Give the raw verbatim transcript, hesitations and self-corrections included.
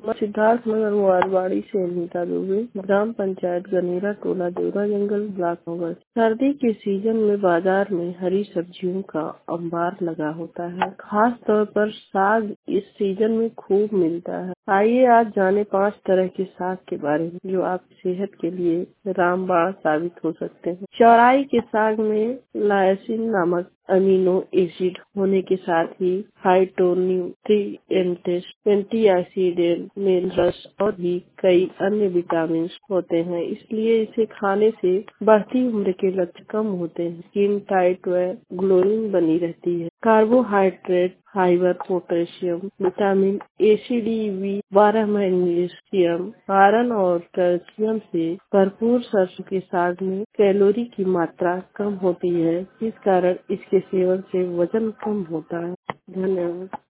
सिद्धार्थ नगर वारवाड़ी से अनीता दुबे, ग्राम पंचायत गनेरा, टोला देवरा जंगल, ब्लॉक नगर। सर्दी के सीजन में बाजार में हरी सब्जियों का अंबार लगा होता है। खास तौर पर साग इस सीजन में खूब मिलता है। आइए आज जाने पांच तरह के साग के बारे में जो आपकी सेहत के लिए रामबाण साबित हो सकते हैं। चौलाई के साग में लायसिन नामक अमीनो एसिड होने के साथ ही फाइटोन्यूट्रिएंट्स, एंटीऑक्सीडेंट, मिनरल्स और भी कई अन्य विटामिन होते हैं। इसलिए इसे खाने से बढ़ती उम्र के लक्षण कम होते हैं, स्किन टाइट व ग्लोइंग बनी रहती है। Carbohydrate, fibre, potassium, vitamin A, C, D, B बारह, मैग्नीशियम, आयरन और कैल्शियम से भरपूर सरसों के साग में कैलोरी की मात्रा कम होती है, इस कारण इसके सेवन से वजन कम होता है। धन्यवाद।